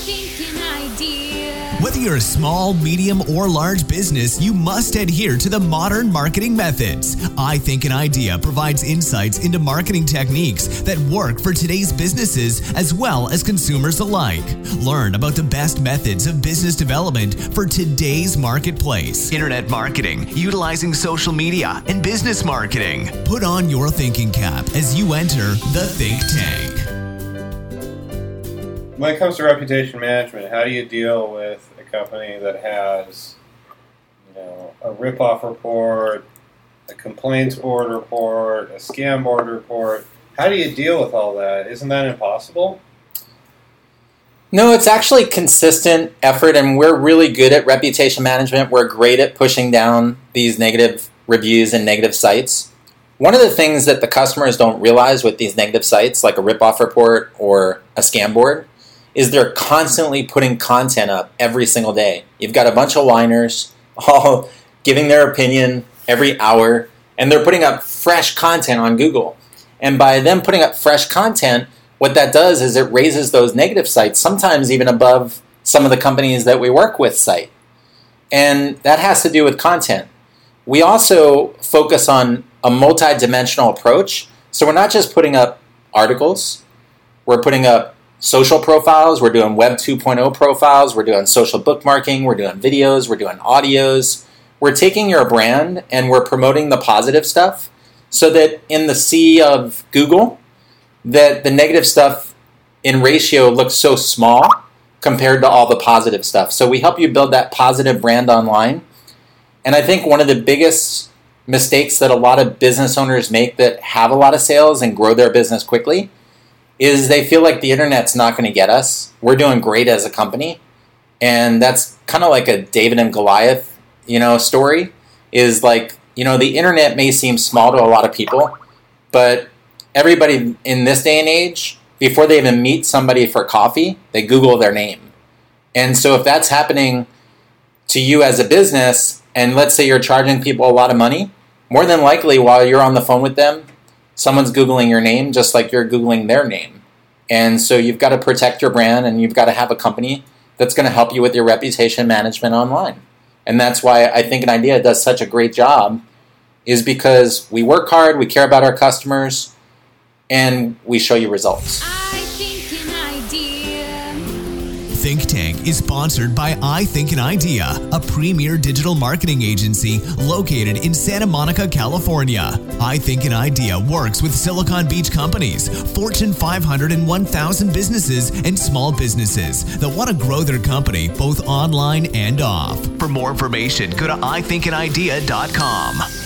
think an idea. Whether you're a small, medium, or large business, you must adhere to the modern marketing methods. I Think an Idea provides insights into marketing techniques that work for today's businesses as well as consumers alike. Learn about the best methods of business development for today's marketplace. Internet marketing, utilizing social media, and business marketing. Put on your thinking cap as you enter the Think Tank. When it comes to reputation management, how do you deal with a company that has, a rip-off report, a complaints board report, a scam board report? How do you deal with all that? Isn't that impossible? No, it's actually consistent effort, and we're really good at reputation management. We're great at pushing down these negative reviews and negative sites. One of the things that the customers don't realize with these negative sites, like a rip-off report or a scam board, is they're constantly putting content up every single day. You've got a bunch of whiners all giving their opinion every hour, and they're putting up fresh content on Google. And by them putting up fresh content, what that does is it raises those negative sites, sometimes even above some of the companies that we work with site. And that has to do with content. We also focus on a multi-dimensional approach. So we're not just putting up articles, we're putting up social profiles, we're doing Web 2.0 profiles, we're doing social bookmarking, we're doing videos, we're doing audios. We're taking your brand and we're promoting the positive stuff so that in the sea of Google, that the negative stuff in ratio looks so small compared to all the positive stuff. So we help you build that positive brand online. And I think one of the biggest mistakes that a lot of business owners make that have a lot of sales and grow their business quickly is they feel like the internet's not going to get us. We're doing great as a company. And that's kind of like a David and Goliath, story. Is like, the internet may seem small to a lot of people, but everybody in this day and age, before they even meet somebody for coffee, they Google their name. And so if that's happening to you as a business, and let's say you're charging people a lot of money, more than likely while you're on the phone with them, someone's Googling your name just like you're Googling their name. And so you've got to protect your brand and you've got to have a company that's going to help you with your reputation management online. And that's why I Think an Idea does such a great job, is because we work hard, we care about our customers, and we show you results. I think an idea. Think Tank is sponsored by I Think an Idea, a premier digital marketing agency located in Santa Monica, California. I Think an Idea works with Silicon Beach companies, Fortune 500 and 1,000 businesses, and small businesses that want to grow their company both online and off. For more information, go to ithinkanidea.com.